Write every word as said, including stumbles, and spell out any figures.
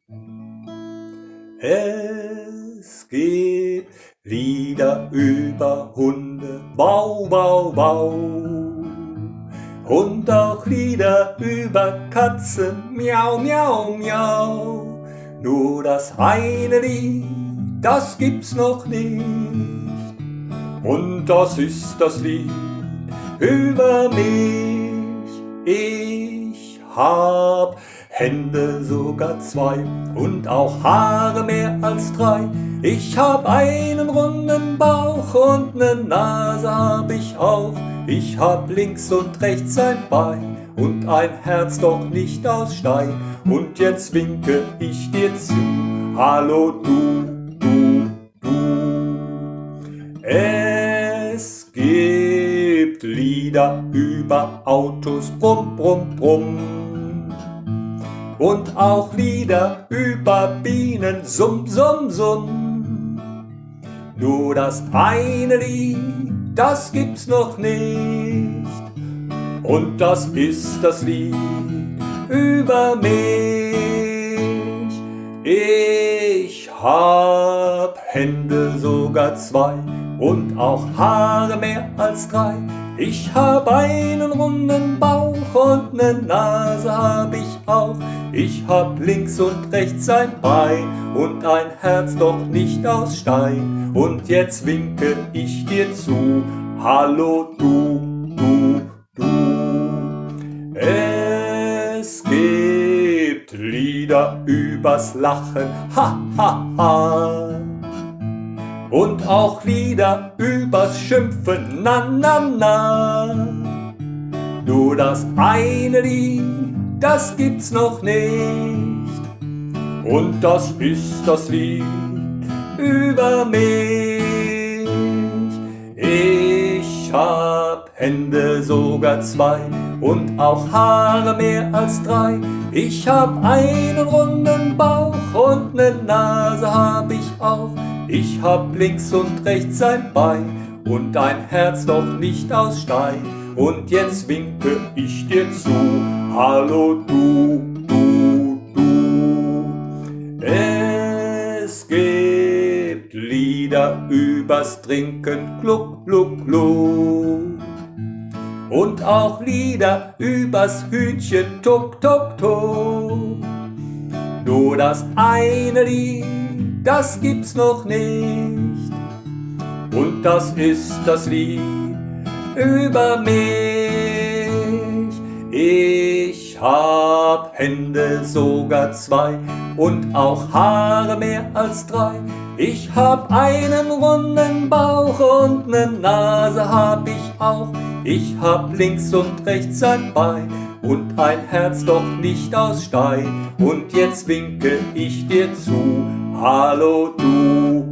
Es gibt Lieder über Hunde, Bau, Bau, Bau. Und auch Lieder über Katzen, Miau, Miau, Miau. Nur das eine Lied, das gibt's noch nicht. Und das ist das Lied über mich. Ich hab Hände sogar zwei und auch Haare mehr als drei. Ich hab einen runden Bauch und ne Nase hab ich auch. Ich hab links und rechts ein Bein und ein Herz, doch nicht aus Stein. Und jetzt winke ich dir zu, hallo du, du, du. Es gibt Lieder über Autos, brumm, brumm, brumm. Und auch Lieder über Bienen, summ, summ, summ. Nur das eine Lied, das gibt's noch nicht. Und das ist das Lied über mich. Ich hab Hände sogar zwei und auch Haare mehr als drei. Ich hab einen runden Bauch und ne Nase hab ich auch. Ich hab links und rechts ein Bein und ein Herz, doch nicht aus Stein. Und jetzt winke ich dir zu, hallo du, du, du. Es gibt Lieder übers Lachen, ha, ha, ha. Und auch Lieder übers Schimpfen, na, na, na. Nur das eine Lied, das gibt's noch nicht. Und das ist das Lied über mich. Ich hab Hände sogar zwei und auch Haare mehr als drei. Ich hab einen runden Bauch und ne Nase hab ich auch. Ich hab links und rechts ein Bein und ein Herz, doch nicht aus Stein. Und jetzt winke ich dir zu, hallo du, du, du. Es gibt Lieder übers Trinken, gluck, gluck, gluck. Und auch Lieder übers Hühnchen, tuck, tuck, tuck. Nur das eine Lied, das gibt's noch nicht. Und das ist das Lied über mich. Ich hab Hände sogar zwei und auch Haare mehr als drei. Ich hab einen runden Bauch und ne Nase hab ich auch. Ich hab links und rechts ein Bein und ein Herz, doch nicht aus Stein. Und jetzt winke ich dir zu, hallo du.